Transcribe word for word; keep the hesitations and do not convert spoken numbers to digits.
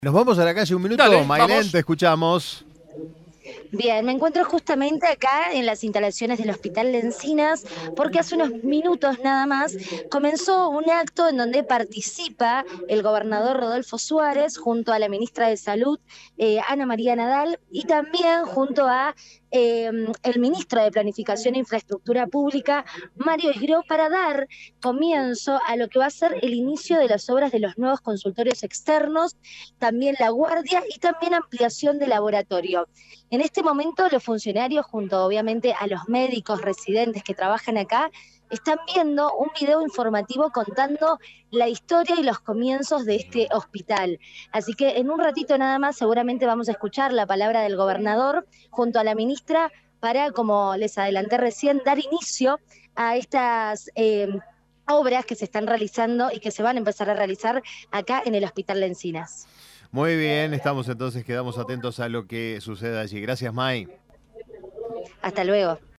Nos vamos a la calle un minuto, Dale, Mailén, vamos. te escuchamos. Bien, me encuentro justamente acá en las instalaciones del Hospital de Encinas, porque hace unos minutos nada más comenzó un acto en donde participa el gobernador Rodolfo Suárez junto a la ministra de Salud, eh, Ana María Nadal, y también junto a eh, el ministro de Planificación e Infraestructura Pública, Mario Isgró, para dar comienzo a lo que va a ser el inicio de las obras de los nuevos consultorios externos, también la guardia y también ampliación de laboratorio. En este momento los funcionarios, junto obviamente a los médicos residentes que trabajan acá, están viendo un video informativo contando la historia y los comienzos de este hospital. Así que en un ratito nada más seguramente vamos a escuchar la palabra del gobernador junto a la ministra para, como les adelanté recién, dar inicio a estas eh, obras que se están realizando y que se van a empezar a realizar acá en el Hospital de Encinas. Muy bien, estamos entonces, quedamos atentos a lo que suceda allí. Gracias, May. Hasta luego.